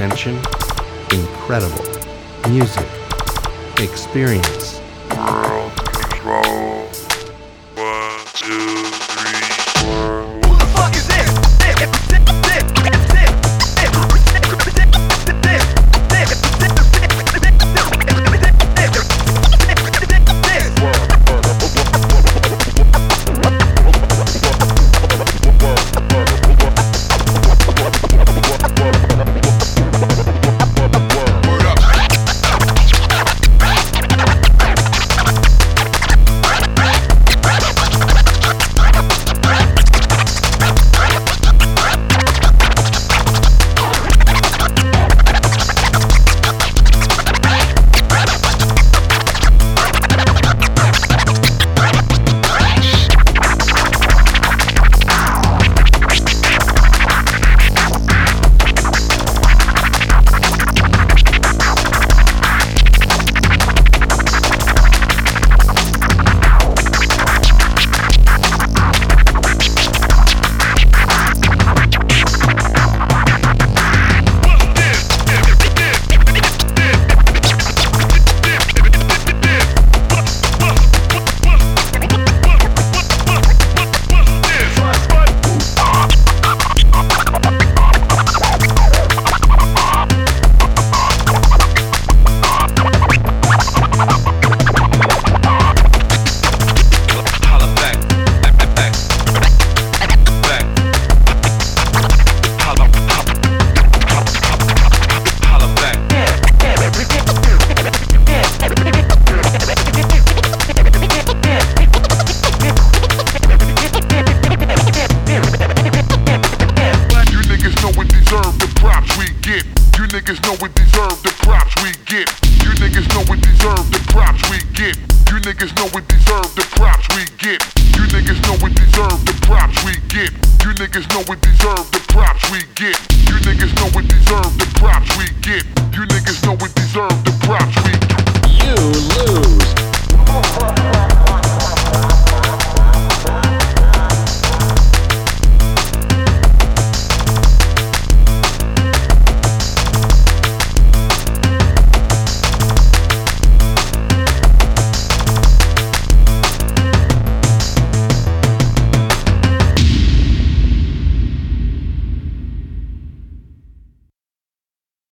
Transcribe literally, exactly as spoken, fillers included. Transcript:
attention, incredible music experience. World control. One, two, three, four. Who the fuck is this? You niggas know we deserve the props we get. You niggas know we deserve the props we get. You niggas know we deserve the props we get. You niggas know we deserve the props we get. You niggas know we deserve the props we get. You niggas know we deserve the